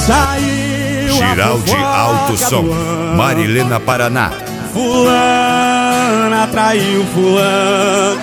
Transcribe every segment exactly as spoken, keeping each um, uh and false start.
Saiu Giraldi Alto Som, Marilena, Paraná. Fulana traiu fulano.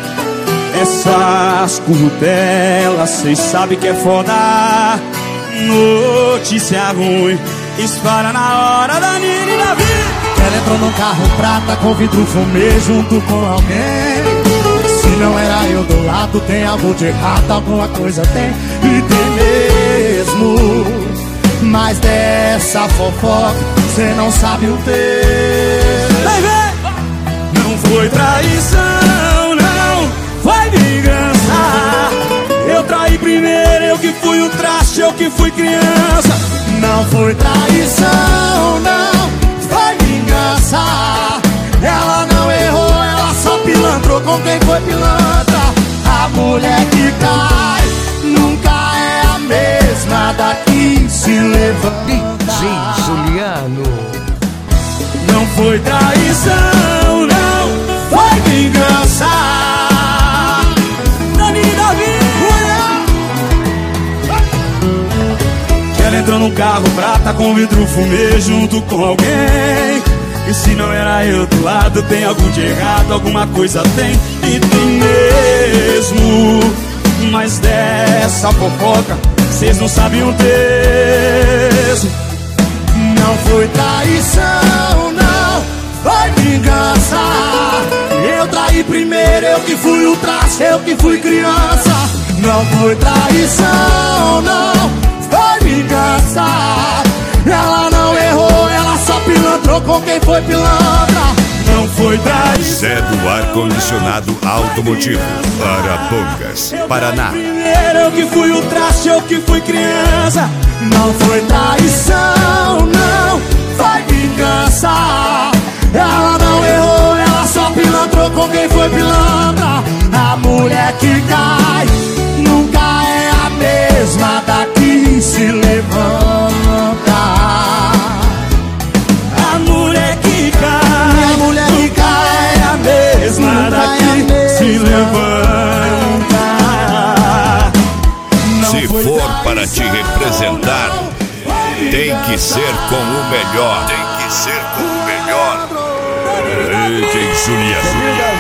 Essas currutelas, cês sabem que é foda. Notícia ruim espalha na hora da Nini e da Vi. Ela entrou num carro prata com vidro fumê junto com alguém. Se não era eu do lado, tem algo de errado, alguma coisa tem. E tem mesmo. Mas dessa fofoca cê não sabe o texto. Vai ver! Não foi traição, não foi vingança. Eu traí primeiro, eu que fui o traste, eu que fui criança. Não foi traição, não foi vingança. Ela não errou, ela só pilantrou com quem foi pilantra. A mulher que cai nunca é a mesma daqui se levanta. D J Juliano. Não foi traição, não foi vingança. Dani e Davi. Ela entrou num carro prata com vidro fumê junto com alguém. E se não era eu do lado, tem algo de errado, alguma coisa tem. E tem mesmo. Mas dessa fofoca cês não sabem o texto. Não foi traição, não foi vingança. Eu traí primeiro, eu que fui o traste, eu que fui criança. Não foi traição, não foi vingança. Ela não errou, ela só pilantrou com quem foi pilantra. Não foi traição. Zé do Ar-Condicionado Automotivo, Arapongas, Paraná. Primeiro eu que fui o traste, eu que fui criança. Não foi traição, não foi vingança. Ela não errou, ela só pilantrou com quem foi pilantra. A mulher que cai nunca é a mesma daqui se levanta. A mulher que cai, a mulher que cai é a mesma daqui se levanta. Se for para te representar, tem que ser com o melhor. Tem que ser com o melhor. D J Juliano.